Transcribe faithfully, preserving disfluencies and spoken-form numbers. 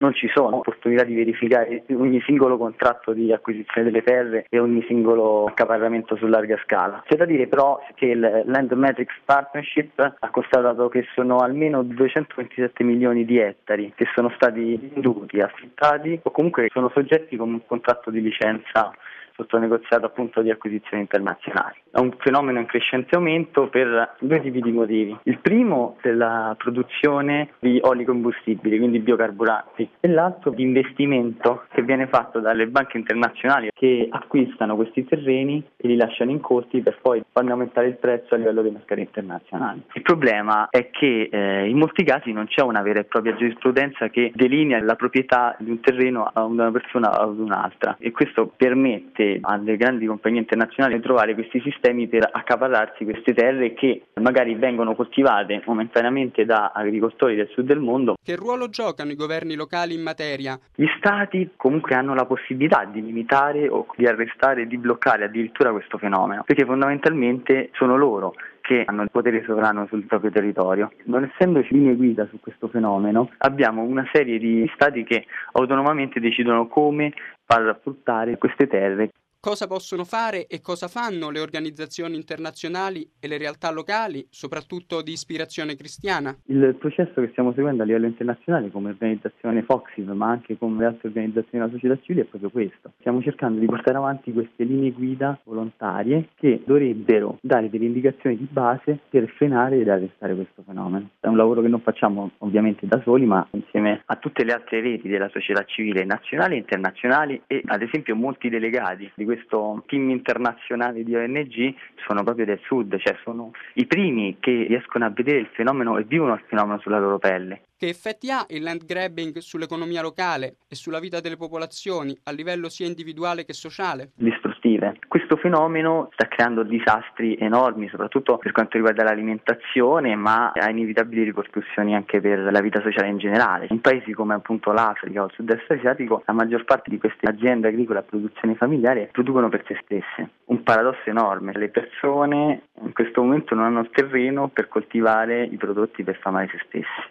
non ci sono opportunità di verificare ogni singolo contratto di acquisizione delle terre e ogni singolo accaparramento su larga scala. C'è da dire però che il Land Matrix Partnership ha constatato che sono almeno duecentoventisette milioni di ettari che sono stati venduti, affittati o comunque sono soggetti con un contratto di licenza sotto negoziato appunto di acquisizioni internazionali. È un fenomeno in crescente aumento per due tipi di motivi. Il primo è la produzione di oli combustibili, quindi biocarburanti, e l'altro l'investimento che viene fatto dalle banche internazionali che acquistano questi terreni e li lasciano in corti per poi farne aumentare il prezzo a livello dei mercati internazionali. Il problema è che eh, in molti casi non c'è una vera e propria giurisprudenza che delinea la proprietà di un terreno a una persona o ad un'altra, e questo permette alle grandi compagnie internazionali di trovare questi sistemi per accaparrarsi queste terre che magari vengono coltivate momentaneamente da agricoltori del sud del mondo. Che ruolo giocano i governi locali in materia? Gli stati comunque hanno la possibilità di limitare o di arrestare, di bloccare addirittura questo fenomeno, perché fondamentalmente sono loro che hanno il potere sovrano sul proprio territorio. Non essendoci linee guida su questo fenomeno, abbiamo una serie di stati che autonomamente decidono come far fruttare queste terre. Cosa possono fare e cosa fanno le organizzazioni internazionali e le realtà locali, soprattutto di ispirazione cristiana? Il processo che stiamo seguendo a livello internazionale come organizzazione Foxiv, ma anche come le altre organizzazioni della società civile, è proprio questo. Stiamo cercando di portare avanti queste linee guida volontarie che dovrebbero dare delle indicazioni di base per frenare ed arrestare questo fenomeno. È un lavoro che non facciamo ovviamente da soli, ma insieme a tutte le altre reti della società civile nazionali e internazionali, e ad esempio molti delegati di questo team internazionale di O N G sono proprio del sud, cioè sono i primi che riescono a vedere il fenomeno e vivono il fenomeno sulla loro pelle. Che effetti ha il land grabbing sull'economia locale e sulla vita delle popolazioni a livello sia individuale che sociale? Distruttive. Questo fenomeno sta creando disastri enormi, soprattutto per quanto riguarda l'alimentazione, ma ha inevitabili ripercussioni anche per la vita sociale in generale. In paesi come appunto l'Africa o il sud-est asiatico, la maggior parte di queste aziende agricole a produzione familiare producono per se stesse. Un paradosso enorme. Le persone in questo momento non hanno il terreno per coltivare i prodotti per far male se stessi.